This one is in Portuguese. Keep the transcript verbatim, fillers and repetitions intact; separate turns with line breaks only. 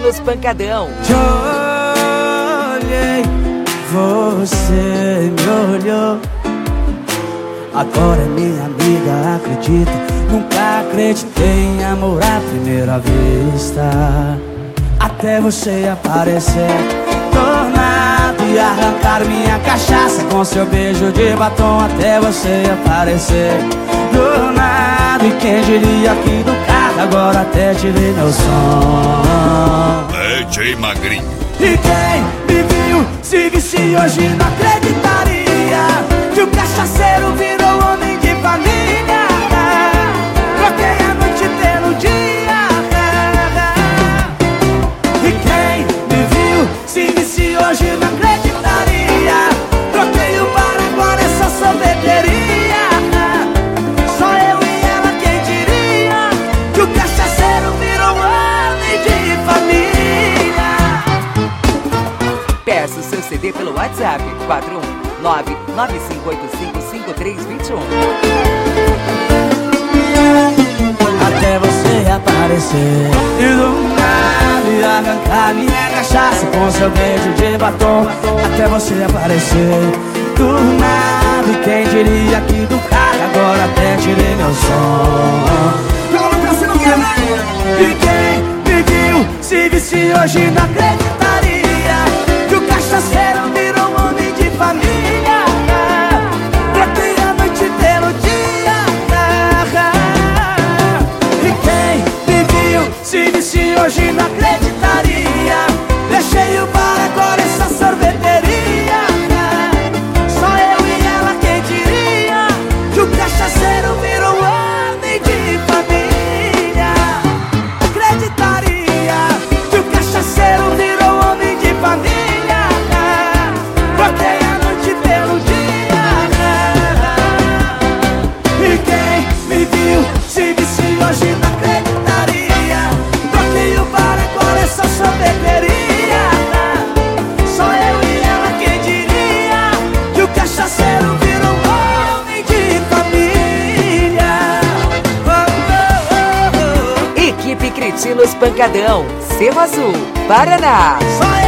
Cretinos Pancadão.
Te olhei, você me olhou. Agora é minha amiga, acredita. Nunca acreditei em amor à primeira vista, até você aparecer tornado e arrancar minha cachaça com seu beijo de batom. Até você aparecer do nada. E quem diria que do carro agora até tirei meu som.
D J Magrinho.
E quem me viu se visse hoje não acreditaria que o cachaceiro virou homem de família. Troquei a noite pelo dia. E quem me viu se visse hoje não acreditaria. Troquei o bar, agora é só sorveteria. Só eu e ela, quem diria que o cachaceiro virou homem de família.
Peça o seu C D pelo WhatsApp quatro um nove nove cinco oito cinco cinco três dois um.
Até você aparecer e do nada arrancar minha cachaça com seu beijo de batom. Até você aparecer do nada. E quem diria que do carro agora até tirei meu som. E quem me viu se visse hoje não acreditaria que o cachaceiro virou homem de família. Troquei a noite pelo dia. E quem me viu se visse hoje não acreditaria. Deixei o bar, agora é só sorveteria. Só eu e ela, quem diria que o cachaceiro virou homem de família. Acreditaria que o cachaceiro virou homem de família. Troquei a noite pelo dia. E quem me viu se visse hoje não acreditaria. Troquei o bar, agora é só sorveteria. Só eu e ela, quem diria que o cachaceiro virou homem de família. Oh, oh, oh, oh.
Equipe Cretinos Pancadão, Cerro Azul, Paraná.
Só